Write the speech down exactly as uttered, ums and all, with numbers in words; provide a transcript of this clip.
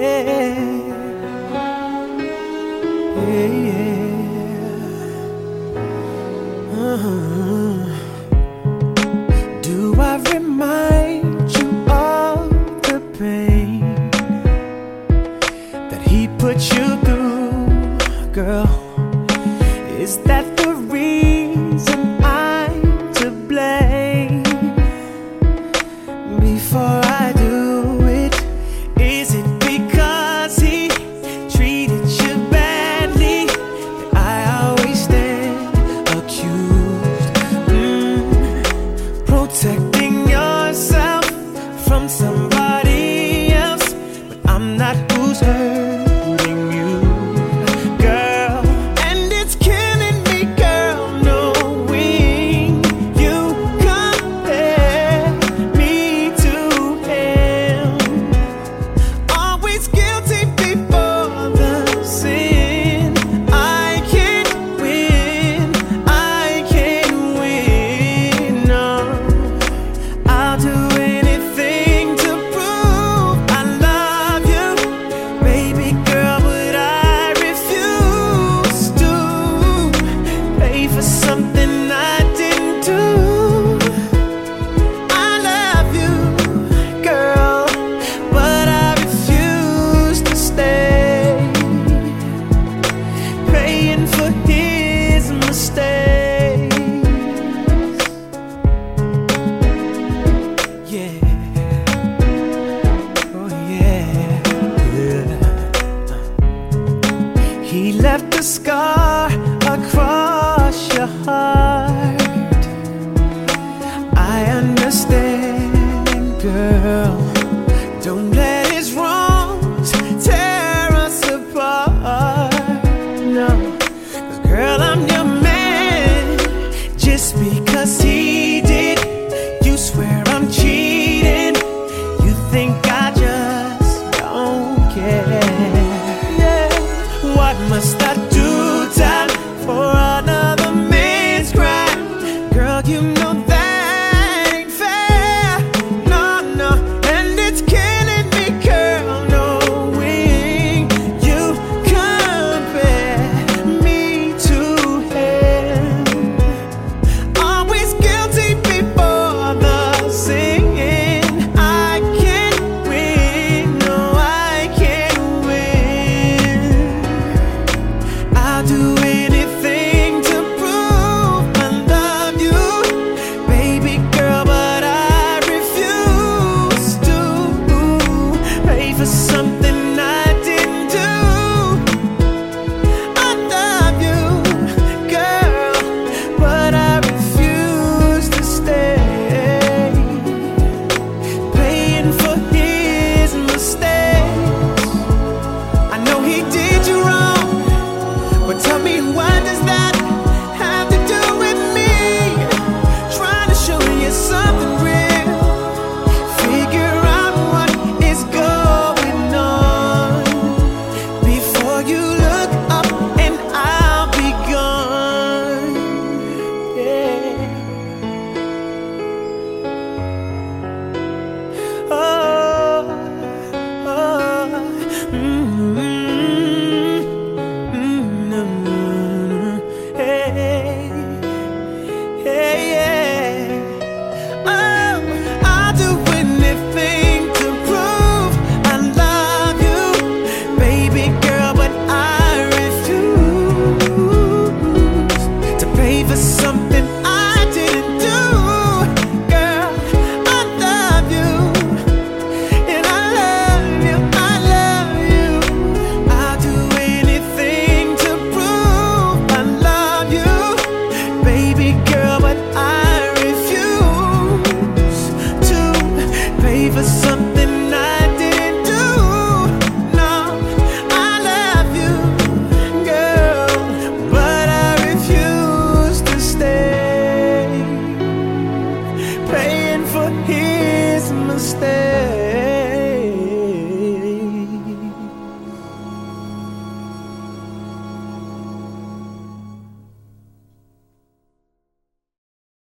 Yeah, yeah. Uh-huh. Do I remind you of the pain that he put you through, girl? Is that the reason I'm to blame? Before I do it, is it because he treated you badly that I always stand accused? Mm, protecting yourself from somebody else, but I'm not who's hurting you, girl. And it's killing me, girl, knowing you compare me to him. Always guilty before the sin. I can't win, I can't win, no. I'll do anything to prove I love you, baby girl, but I refuse to pay for something I didn't do. I love you, girl, but I refuse to stay paying for his mistakes. Yeah. Oh yeah. Yeah. He left a scar across your heart. I understand, girl. Don't let his wrongs tear us apart. No, 'cause girl, I'm your man. Just because he